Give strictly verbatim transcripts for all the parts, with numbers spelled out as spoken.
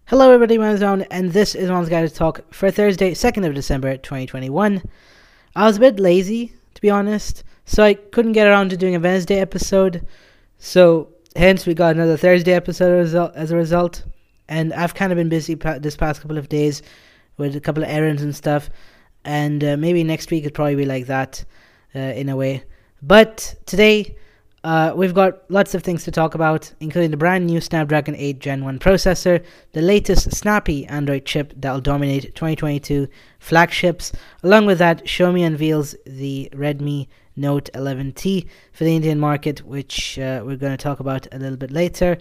Hello everybody, my name is Ron, and this is Ron's Guide to Talk for Thursday, second of December, twenty twenty-one. I was a bit lazy, to be honest, so I couldn't get around to doing a Wednesday episode, so hence we got another Thursday episode as a result, and I've kind of been busy pa- this past couple of days with a couple of errands and stuff, and uh, maybe next week it'll probably be like that, uh, in a way. But today, Uh, we've got lots of things to talk about, including the brand new Snapdragon eight Gen one processor, the latest snappy Android chip that'll dominate twenty twenty-two flagships. Along with that, Xiaomi unveils the Redmi Note eleven T for the Indian market, which uh, we're going to talk about a little bit later.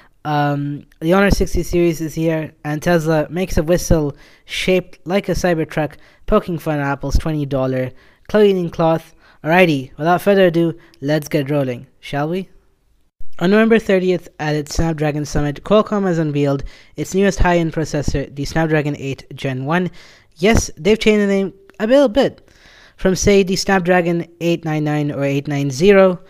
Um, the Honor sixty series is here, and Tesla makes a whistle shaped like a Cybertruck, poking fun at Apple's twenty dollars cleaning cloth. Alrighty, without further ado, let's get rolling, shall we? On November thirtieth, at its Snapdragon Summit, Qualcomm has unveiled its newest high-end processor, the Snapdragon eight Gen one. Yes, they've changed the name a little bit, from say the Snapdragon eight ninety-nine or eight ninety,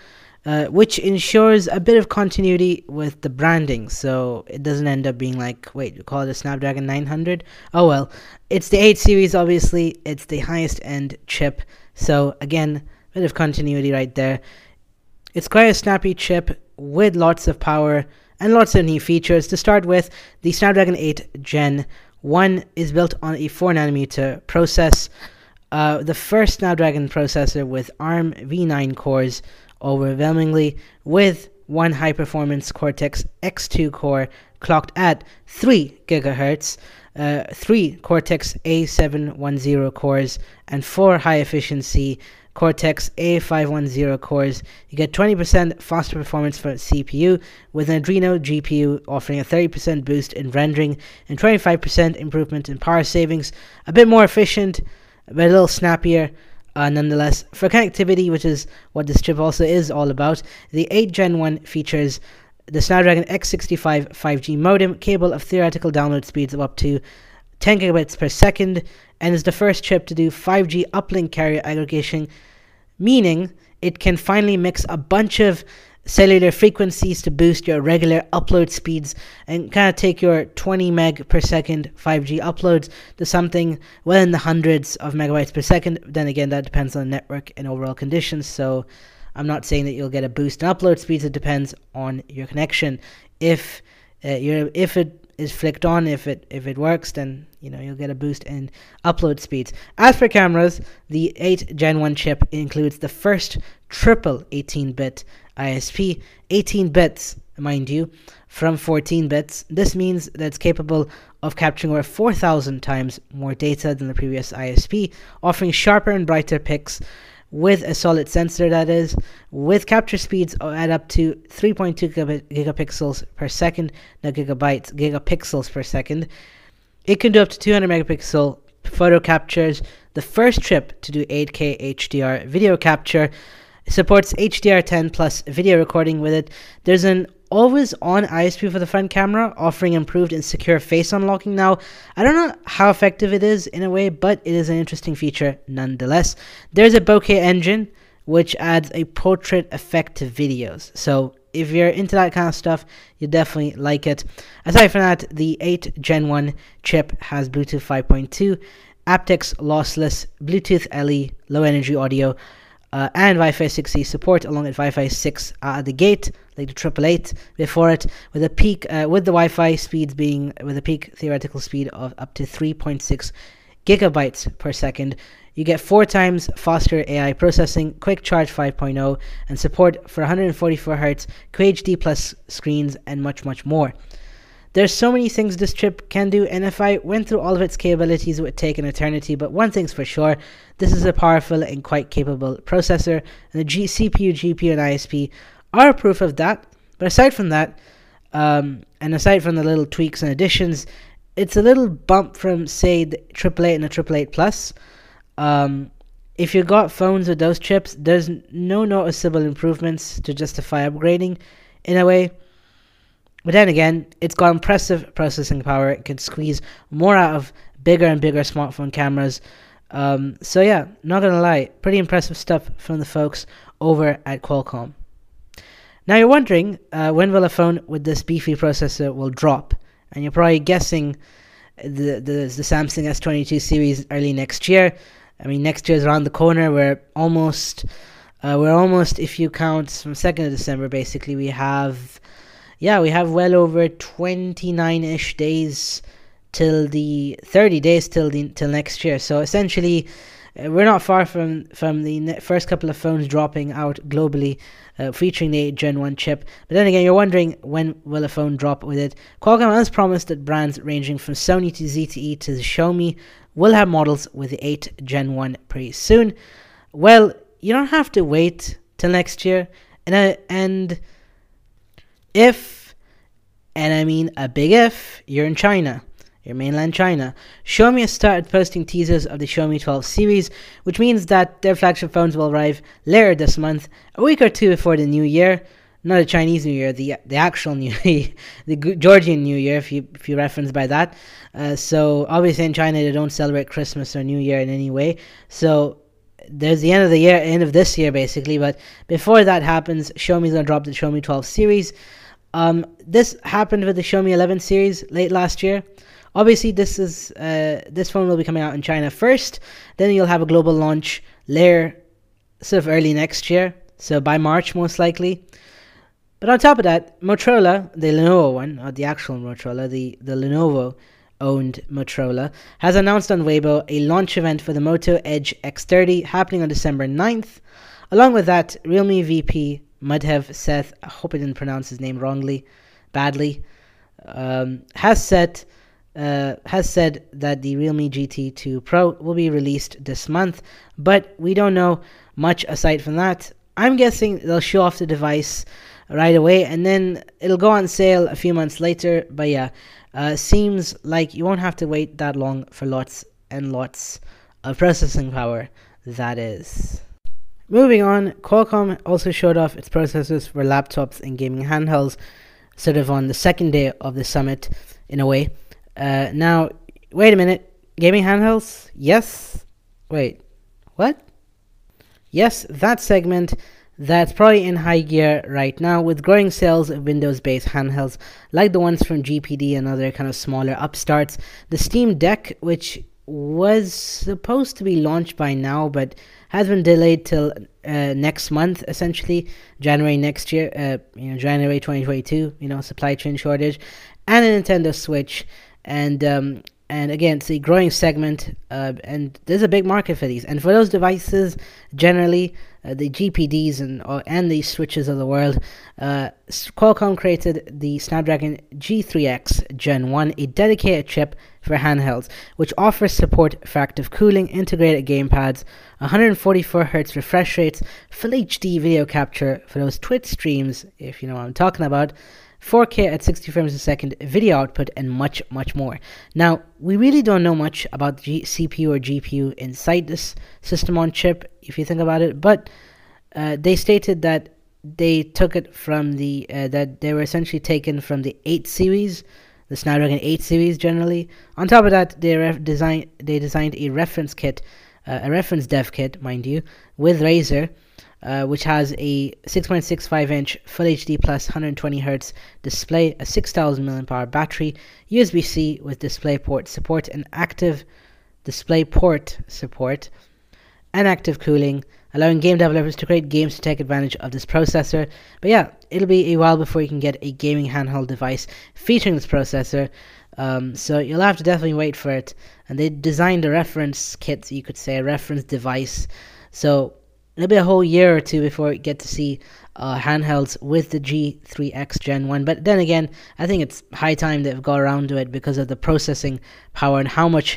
uh, which ensures a bit of continuity with the branding, so it doesn't end up being like, wait, you call it a Snapdragon nine hundred? Oh well, it's the eight series, obviously, it's the highest-end chip, so again, bit of continuity right there. It's quite a snappy chip with lots of power and lots of new features. To start with, the Snapdragon eight Gen one is built on a four nanometer process. Uh, the first Snapdragon processor with ARM v nine cores, overwhelmingly, with one high-performance Cortex X two core clocked at three gigahertz, uh, three Cortex A seven ten cores, and four high-efficiency Cortex A five ten cores. You get twenty percent faster performance for C P U, with an Adreno G P U offering a thirty percent boost in rendering and twenty-five percent improvement in power savings. A bit more efficient, but a little snappier uh, nonetheless. For connectivity, which is what this chip also is all about, the eight Gen one features the Snapdragon X sixty-five five G modem, capable of theoretical download speeds of up to ten gigabits per second, and is the first chip to do five G uplink carrier aggregation, meaning it can finally mix a bunch of cellular frequencies to boost your regular upload speeds and kind of take your twenty meg per second five G uploads to something well in the hundreds of megabytes per second. Then again, that depends on the network and overall conditions, so I'm not saying that you'll get a boost in upload speeds. It depends on your connection. If uh, you're if it is flicked on, if it if it works, then you know you'll get a boost in upload speeds. As for cameras, the eight Gen one chip includes the first triple eighteen bit I S P, eighteen bits, mind you, from fourteen bits. This means that it's capable of capturing over four thousand times more data than the previous I S P, offering sharper and brighter pics with a solid sensor, that is, with capture speeds at up to three point two gigapixels per second, not gigabytes, gigapixels per second. It can do up to two hundred megapixel photo captures, the first chip to do eight K H D R video capture. It supports H D R ten plus video recording with it. There's an always-on I S P for the front camera, offering improved and secure face unlocking. Now, I don't know how effective it is in a way, but it is an interesting feature nonetheless. There's a bokeh engine, which adds a portrait effect to videos. So if you're into that kind of stuff, you definitely like it. Aside from that, the eight Gen one chip has Bluetooth five point two, aptX lossless, Bluetooth L E, low energy audio, Uh, and Wi-Fi six E support, along with Wi-Fi six out of the gate, like the triple eight before it, with a peak uh, with the Wi-Fi speeds being with a peak theoretical speed of up to three point six gigabytes per second. You get four times faster A I processing, quick charge five point oh, and support for one hundred forty-four hertz Q H D plus screens, and much much more. There's so many things this chip can do, and if I went through all of its capabilities, it would take an eternity, but one thing's for sure, this is a powerful and quite capable processor, and the G- C P U, G P U, and I S P are proof of that. But aside from that, um, and aside from the little tweaks and additions, it's a little bump from, say, the triple eight and the triple eight Plus. Um, if you got phones with those chips, there's no noticeable improvements to justify upgrading in a way. But then again, it's got impressive processing power. It can squeeze more out of bigger and bigger smartphone cameras. Um, so yeah, not gonna lie, pretty impressive stuff from the folks over at Qualcomm. Now you're wondering, uh, when will a phone with this beefy processor will drop? and you're probably guessing the the, the Samsung S twenty-two series early next year. I mean, next year is around the corner. We're almost, uh, we're almost, if you count from second of December, basically, we have, yeah, we have well over twenty-nine-ish days till the thirty days till the till next year. So essentially, uh, we're not far from from the ne- first couple of phones dropping out globally, uh, featuring the Gen one chip. But then again, you're wondering, when will a phone drop with it? Qualcomm has promised that brands ranging from Sony to Z T E to Xiaomi will have models with the eight Gen one pretty soon. Well, you don't have to wait till next year, and uh, and if, and I mean a big if, you're in China. Your mainland China. Xiaomi has started posting teasers of the Xiaomi twelve series, which means that their flagship phones will arrive later this month, a week or two before the new year. Not the Chinese New Year, the the actual New Year, the Georgian New Year, if you if you reference by that. Uh, so obviously in China they don't celebrate Christmas or New Year in any way. So there's the end of the year, end of this year basically. But before that happens, Xiaomi's gonna drop the Xiaomi twelve series. Um, this happened with the Xiaomi eleven series late last year. Obviously, this is uh, this phone will be coming out in China first. Then you'll have a global launch later, sort of early next year. So by March, most likely. But on top of that, Motorola, the Lenovo one, or the actual Motorola, the, the Lenovo-owned Motorola, has announced on Weibo a launch event for the Moto Edge X thirty happening on December ninth. Along with that, Realme V P Madhav Seth, I hope I didn't pronounce his name wrongly, badly, um, has set... Uh, has said that the Realme G T two Pro will be released this month, but we don't know much aside from that. I'm guessing they'll show off the device right away, and then it'll go on sale a few months later. But yeah, uh, seems like you won't have to wait that long for lots and lots of processing power, that is. Moving on, Qualcomm also showed off its processors for laptops and gaming handhelds, sort of on the second day of the summit, in a way. Uh, now, wait a minute. Gaming handhelds? Yes. Wait. What? Yes, that segment that's probably in high gear right now with growing sales of Windows-based handhelds like the ones from G P D and other kind of smaller upstarts. The Steam Deck, which was supposed to be launched by now but has been delayed till uh, next month, essentially January next year, uh, you know, January twenty twenty-two, you know, supply chain shortage, and a Nintendo Switch. And um, and again, it's a growing segment, uh, and there's a big market for these. And for those devices, generally, uh, the G P Ds and uh, and the Switches of the world, uh, Qualcomm created the Snapdragon G three X Gen one, a dedicated chip for handhelds, which offers support for active cooling, integrated gamepads, one hundred forty-four hertz refresh rates, full H D video capture for those Twitch streams, if you know what I'm talking about, four K at sixty frames a second video output, and much, much more. Now, we really don't know much about the G- C P U or G P U inside this system on chip, if you think about it, but uh, they stated that they took it from the, uh, that they were essentially taken from the eight series, the Snapdragon eight series generally. On top of that, they ref- design, they designed a reference kit, uh, a reference dev kit, mind you, with Razer, Uh, which has a six point six five inch Full H D plus one hundred twenty hertz display, a six thousand milliamp hour battery, U S B C with DisplayPort support, and active DisplayPort support, and active cooling, allowing game developers to create games to take advantage of this processor. But yeah, it'll be a while before you can get a gaming handheld device featuring this processor. Um, so you'll have to definitely wait for it. And they designed a reference kit, you could say, a reference device. So it'll be a whole year or two before we get to see uh, handhelds with the G three X Gen one. But then again, I think it's high time they've got around to it because of the processing power and how much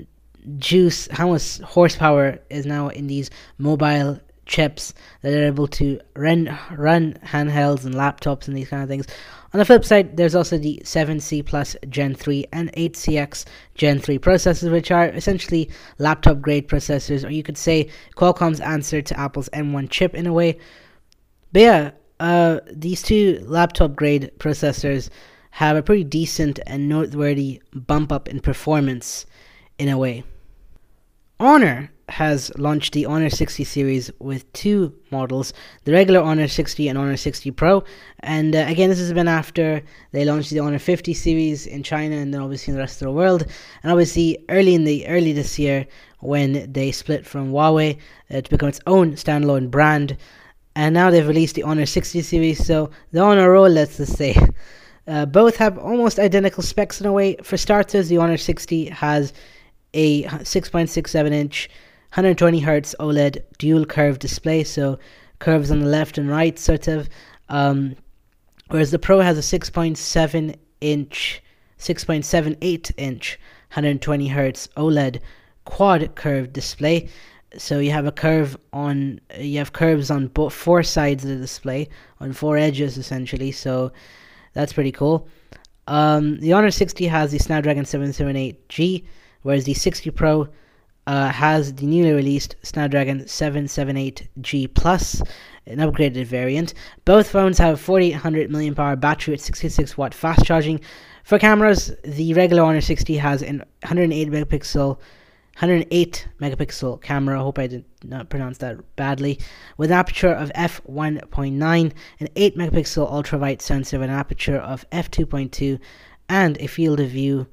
juice, how much horsepower is now in these mobile chips that are able to run, run handhelds and laptops and these kind of things. On the flip side, there's also the seven C Plus Gen three and eight C X Gen three processors, which are essentially laptop-grade processors, or you could say Qualcomm's answer to Apple's M one chip in a way. But yeah, uh, these two laptop-grade processors have a pretty decent and noteworthy bump up in performance in a way. Honor has launched the Honor sixty series with two models, the regular Honor sixty and Honor sixty Pro. And uh, again, this has been after they launched the Honor fifty series in China and then obviously in the rest of the world. And obviously early in the early this year when they split from Huawei uh, to become its own standalone brand. And now they've released the Honor sixty series, so they're on a roll, let's just say. Uh, both have almost identical specs in a way. For starters, the Honor sixty has a six point six seven inch one hundred twenty hertz OLED dual curve display, so curves on the left and right sort of, um, whereas the Pro has a six point seven inch six point seven eight inch one hundred twenty hertz OLED quad curve display. So you have a curve on you have curves on both four sides of the display, on four edges essentially, so that's pretty cool. Um, the Honor sixty has the Snapdragon seven seventy-eight G, whereas the sixty Pro uh, has the newly released Snapdragon seven seventy-eight G Plus, an upgraded variant. Both phones have forty-eight hundred milliamp hour battery with sixty-six watt fast charging. For cameras, the regular Honor sixty has an one hundred eight megapixel one hundred eight megapixel camera, I hope I did not pronounce that badly, with an aperture of f one point nine, an eight megapixel ultrawide sensor with an aperture of f two point two, and a field of view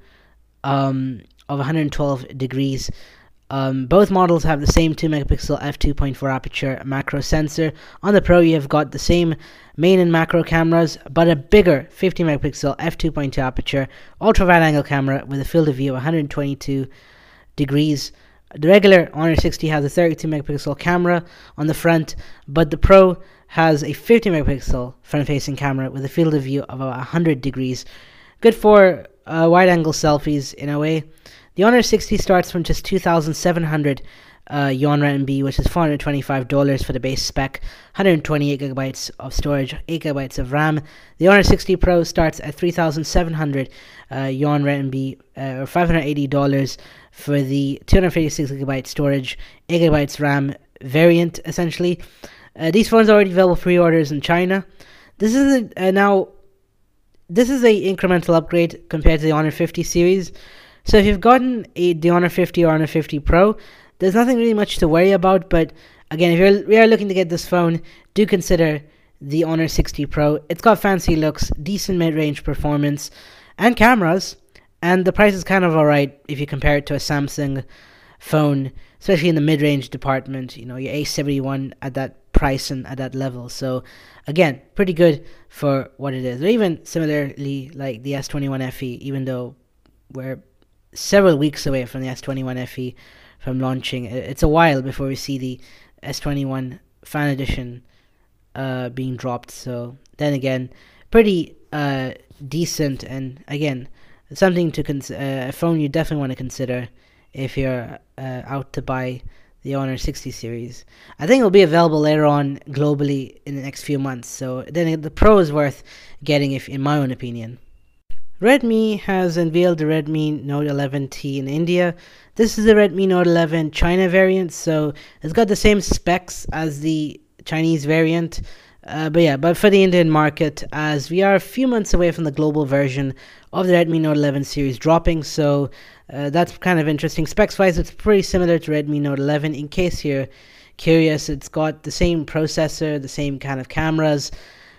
um, of one hundred twelve degrees. Um, both models have the same two megapixel f two point four aperture macro sensor. On the Pro, you have got the same main and macro cameras, but a bigger fifty megapixel f two point two aperture ultra wide angle camera with a field of view of one hundred twenty-two degrees. The regular Honor sixty has a thirty-two megapixel camera on the front, but the Pro has a fifty megapixel front facing camera with a field of view of about one hundred degrees. Good for uh, wide angle selfies in a way. The Honor sixty starts from just two thousand seven hundred uh, yuan R M B, which is four hundred twenty-five dollars for the base spec, one hundred twenty-eight gigabytes of storage, eight gigabytes of RAM. The Honor sixty Pro starts at three thousand seven hundred uh, yuan R M B, uh, or five hundred eighty dollars for the two hundred fifty-six gigabyte storage, eight gigabytes RAM variant, essentially. Uh, these phones are already available pre-orders in China. This is a, uh, now, this is a incremental upgrade compared to the Honor fifty series. So if you've gotten a the Honor fifty or Honor fifty Pro, there's nothing really much to worry about. But again, if you're we are looking to get this phone, do consider the Honor sixty Pro. It's got fancy looks, decent mid-range performance, and cameras, and the price is kind of alright if you compare it to a Samsung phone, especially in the mid-range department. You know, your A seventy-one at that price and at that level. So again, pretty good for what it is. Or even similarly, like the S twenty-one F E, even though we're several weeks away from the S twenty-one F E from launching. It's a while before we see the S twenty-one Fan Edition uh, being dropped. So then again, pretty uh, decent, and again, something to cons- uh, a phone you definitely want to consider if you're uh, out to buy the Honor sixty series. I think it'll be available later on globally in the next few months. So then the Pro is worth getting, if in my own opinion. Redmi has unveiled the Redmi Note eleven T in India. This is the Redmi Note eleven China variant, so it's got the same specs as the Chinese variant. Uh, but yeah, but for the Indian market, as we are a few months away from the global version of the Redmi Note eleven series dropping, so uh, that's kind of interesting. Specs-wise, it's pretty similar to Redmi Note eleven. In case you're curious, it's got the same processor, the same kind of cameras,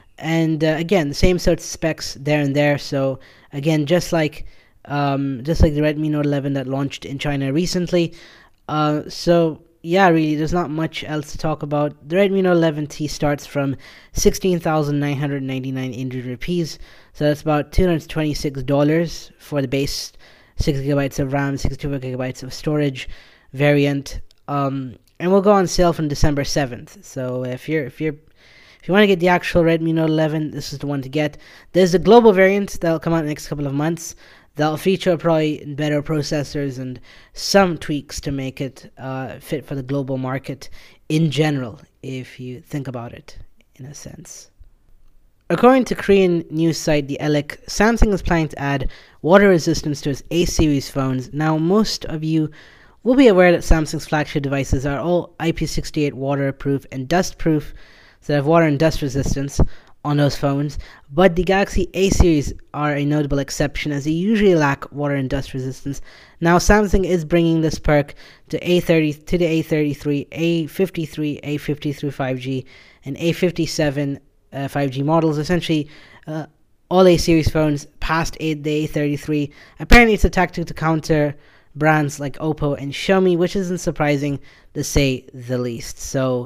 and uh, again, the same sort of specs there and there. So again, just like um, just like the Redmi Note eleven that launched in China recently. Uh, so yeah, really, there's not much else to talk about. The Redmi Note eleven T starts from sixteen thousand nine hundred ninety-nine Indian rupees. So that's about two hundred twenty-six dollars for the base six gigabytes of RAM, sixty-two gigabytes of storage variant. Um, and will go on sale from December seventh. So if you're if you're If you want to get the actual Redmi Note eleven, this is the one to get. There's a global variant that'll come out in the next couple of months. That'll feature probably better processors and some tweaks to make it uh, fit for the global market in general, if you think about it, in a sense. According to Korean news site The Elic, Samsung is planning to add water resistance to its A series phones. Now, most of you will be aware that Samsung's flagship devices are all I P six eight waterproof and dustproof, so they have water and dust resistance. on those phones, but the Galaxy A series are a notable exception as they usually lack water and dust resistance. Now Samsung is bringing this perk to A thirty to the A thirty-three, A fifty-three, A fifty-three five G, and A fifty-seven uh, five G models. Essentially, uh, all A series phones past A, the A thirty-three. Apparently, it's a tactic to counter brands like Oppo and Xiaomi, which isn't surprising to say the least. So,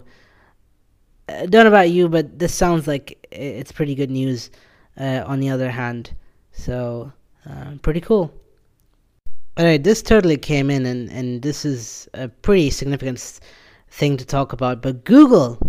I don't know about you, but this sounds like it's pretty good news uh, on the other hand. So, uh, pretty cool. Alright, this totally came in, and, and this is a pretty significant thing to talk about. But Google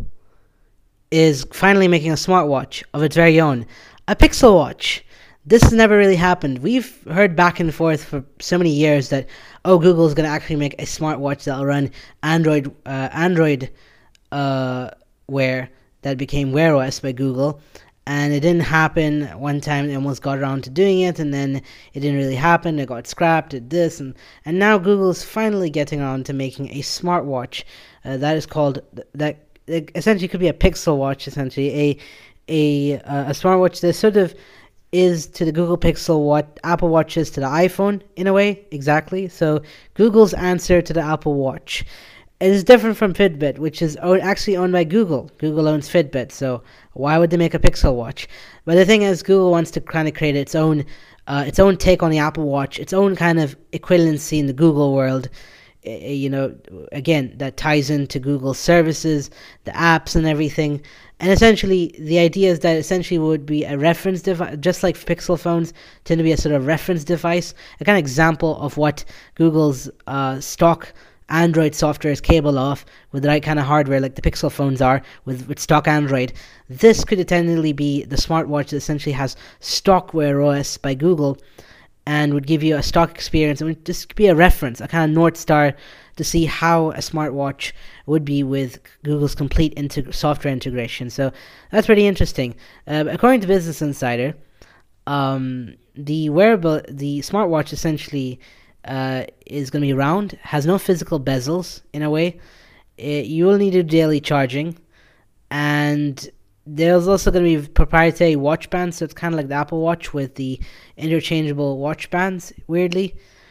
is finally making a smartwatch of its very own, a Pixel Watch. This has never really happened. We've heard back and forth for so many years that, oh, Google's going to actually make a smartwatch that'll run Android, uh, Android, uh, Wear that became Wear O S by Google, and it didn't happen. One time they almost got around to doing it, and then it didn't really happen. It got scrapped, it this, and, and now Google's finally getting around to making a smartwatch uh, that is called, that it essentially could be a Pixel Watch, essentially, a, a, uh, a smartwatch that sort of is to the Google Pixel what Apple Watch is to the iPhone, in a way, exactly. So Google's answer to the Apple Watch. It is different from Fitbit, which is own, actually owned by Google. Google owns Fitbit, so why would they make a Pixel Watch? But the thing is, Google wants to kind of create its own, uh, its own take on the Apple Watch, its own kind of equivalency in the Google world. Uh, you know, again, that ties into Google services, the apps, and everything. And essentially, the idea is that essentially would be a reference device, just like Pixel phones tend to be a sort of reference device, a kind of example of what Google's uh, stock Android software is capable of with the right kind of hardware, like the Pixel phones are with, with stock Android. This could intendedly be the smartwatch that essentially has stock Wear O S by Google and would give you a stock experience. It would just be a reference, a kind of North Star to see how a smartwatch would be with Google's complete integ- software integration. So that's pretty interesting. Uh, according to Business Insider, um, the wearable, the smartwatch essentially Uh, is going to be round, has no physical bezels in a way. It, you will need to do daily charging, and there's also going to be proprietary watch bands, so it's kind of like the Apple Watch with the interchangeable watch bands, weirdly.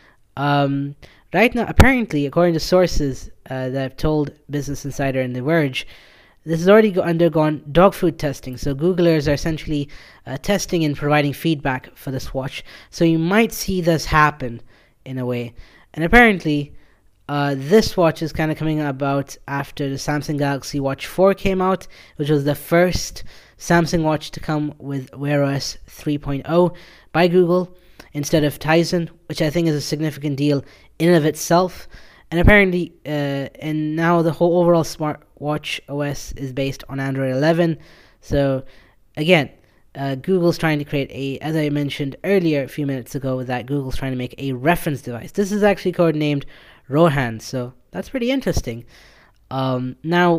Um, right now, apparently, according to sources uh, that have told Business Insider and The Verge, this has already go- undergone dog food testing, so Googlers are essentially uh, testing and providing feedback for this watch, so you might see this happen in a way. And apparently uh, this watch is kind of coming about after the Samsung Galaxy Watch four came out, which was the first Samsung watch to come with Wear O S three point oh by Google instead of Tizen, which I think is a significant deal in and of itself. And apparently uh, and now the whole overall smartwatch O S is based on Android eleven. So again, Uh, Google's trying to create a, as I mentioned earlier a few minutes ago, that Google's trying to make a reference device. This is actually codenamed Rohan, so that's pretty interesting. Um, now,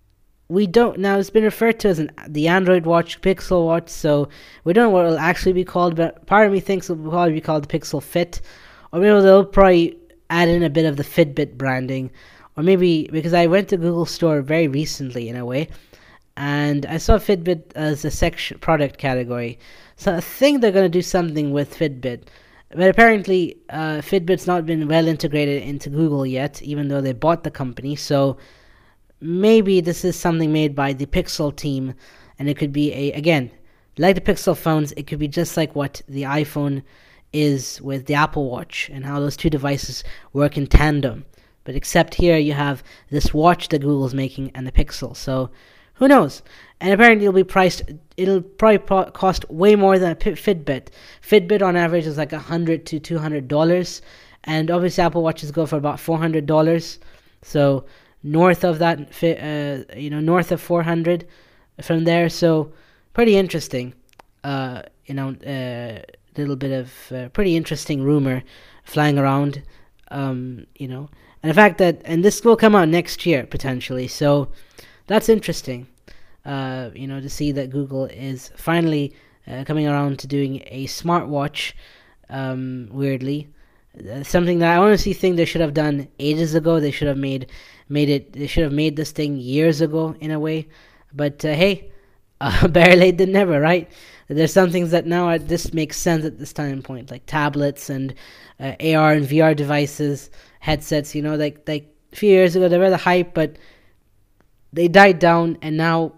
we don't, now it's been referred to as an, the Android Watch, Pixel Watch, so we don't know what it'll actually be called, but part of me thinks it'll probably be called the Pixel Fit, or maybe they'll probably add in a bit of the Fitbit branding, or maybe, because I went to Google Store very recently in a way, and I saw Fitbit as a section product category. So I think they're going to do something with Fitbit. But apparently, uh, Fitbit's not been well integrated into Google yet, even though they bought the company. So maybe this is something made by the Pixel team, and it could be, a again, like the Pixel phones, it could be just like what the iPhone is with the Apple Watch, and how those two devices work in tandem. But except here, you have this watch that Google's making and the Pixel. So who knows? And apparently it'll be priced, it'll probably pro- cost way more than a P- Fitbit. Fitbit on average is like one hundred to two hundred dollars. And obviously Apple Watches go for about four hundred dollars. So north of that, uh, you know, north of four hundred dollars from there. So pretty interesting. Uh, you know, a uh, little bit of uh, pretty interesting rumor flying around. Um, you know, and the fact that, and this will come out next year potentially. So that's interesting, uh, you know, to see that Google is finally uh, coming around to doing a smartwatch, um, weirdly. Uh, something that I honestly think they should have done ages ago. They should have made made it, they should have made this thing years ago in a way. But uh, hey, Uh, better late than never, right? There's some things that now are, this makes sense at this time point, like tablets and uh, A R and V R devices, headsets. You know, like like a few years ago they were the hype, but they died down, and now,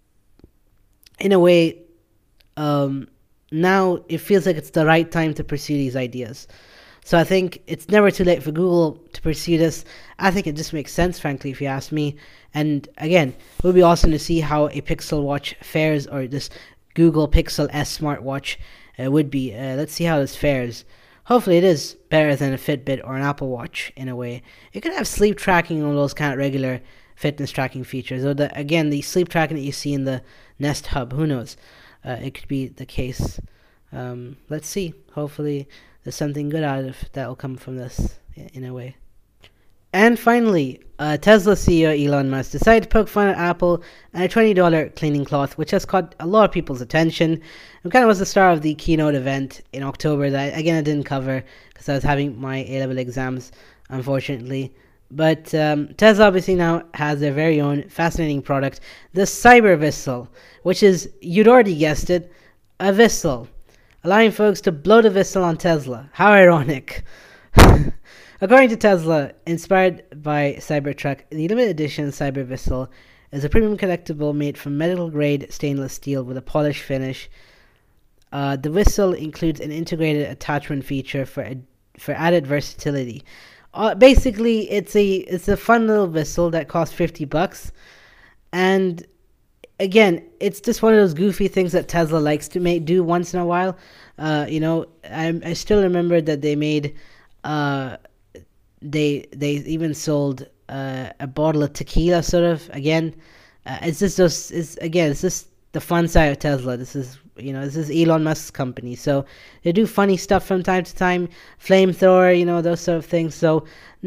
in a way, um, now it feels like it's the right time to pursue these ideas. So I think it's never too late for Google to pursue this. I think it just makes sense, frankly, if you ask me. And again, it would be awesome to see how a Pixel Watch fares, or this Google Pixel S smartwatch uh, would be. Uh, let's see how this fares. Hopefully it is better than a Fitbit or an Apple Watch in a way. It could have sleep tracking and all those kind of regular fitness tracking features. Or the, again, the sleep tracking that you see in the Nest Hub, who knows? Uh, it could be the case. Um, let's see. Hopefully there's something good out of that will come from this in a way. And finally, uh, Tesla C E O Elon Musk decided to poke fun at Apple and a twenty dollars cleaning cloth, which has caught a lot of people's attention. It kind of was the star of the keynote event in October that, again, I didn't cover because I was having my A-level exams, unfortunately. But um, Tesla obviously now has their very own fascinating product, the Cyber Whistle, which is, you'd already guessed it, a whistle, allowing folks to blow the whistle on Tesla. How ironic. According to Tesla, inspired by Cybertruck, the limited edition Cyber Whistle is a premium collectible made from medical-grade stainless steel with a polished finish. Uh, the whistle includes an integrated attachment feature for ad- for added versatility. Uh, basically, it's a it's a fun little whistle that costs fifty bucks, and again, it's just one of those goofy things that Tesla likes to make do once in a while. Uh, you know, I I still remember that they made. Uh, They they even sold uh, a bottle of tequila, sort of. Again, uh, it's just those. It's again, it's just the fun side of Tesla. This is you know this is Elon Musk's company, so they do funny stuff from time to time. Flamethrower, you know those sort of things. So,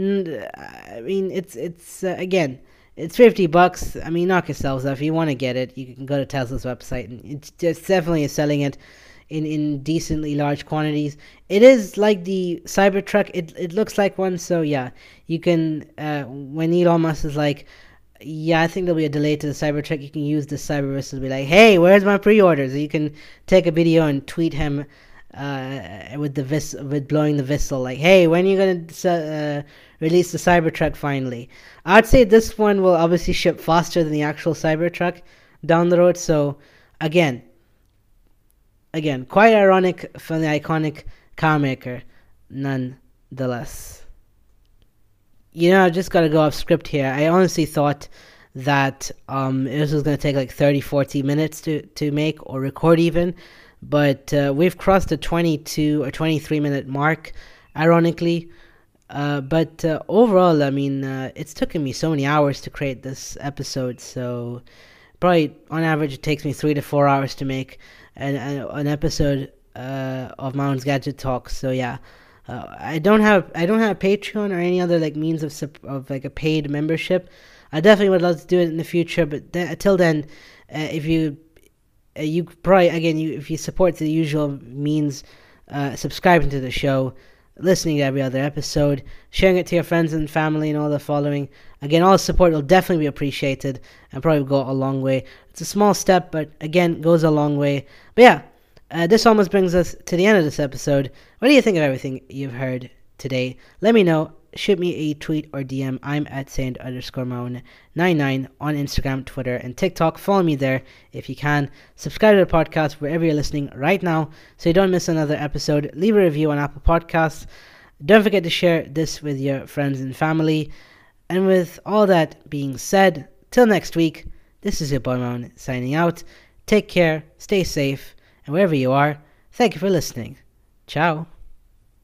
I mean, it's it's uh, again, it's fifty bucks. I mean, knock yourselves out. If you want to get it, you can go to Tesla's website, and it's just definitely selling it in, in decently large quantities. It is like the Cybertruck. It it looks like one, so yeah, you can, uh, when Elon Musk is like, yeah, I think there'll be a delay to the Cybertruck, you can use the Cyberwhistle to be like, hey, where's my pre-orders? You can take a video and tweet him uh, with the vis- with blowing the whistle, like, hey, when are you going to uh, release the Cybertruck finally? I'd say this one will obviously ship faster than the actual Cybertruck down the road, so again, Again, quite ironic from the iconic car maker, nonetheless. You know, I've just got to go off script here. I honestly thought that um, this was going to take like thirty, forty minutes to, to make or record even. But uh, we've crossed the twenty-two or twenty-three minute mark, ironically. Uh, but uh, overall, I mean, uh, it's taken me so many hours to create this episode. So probably on average, it takes me three to four hours to make an, an, an episode uh, of Mountain's Gadget Talks. So yeah. Uh, I don't have I don't have a Patreon or any other like means of of like a paid membership. I definitely would love to do it in the future, but th- until then, uh, if you uh, you probably again you if you support the usual means, uh, subscribing to the show, listening to every other episode, sharing it to your friends and family, and all the following. Again, all the support will definitely be appreciated and probably go a long way. It's a small step, but again, goes a long way. But yeah. Uh, this almost brings us to the end of this episode. What do you think of everything you've heard today? Let me know. Shoot me a tweet or D M. I'm at Saint underscore Moan ninety-nine on Instagram, Twitter, and TikTok. Follow me there if you can. Subscribe to the podcast wherever you're listening right now so you don't miss another episode. Leave a review on Apple Podcasts. Don't forget to share this with your friends and family. And with all that being said, till next week, this is your boy Moan signing out. Take care, stay safe, and wherever you are, thank you for listening. Ciao.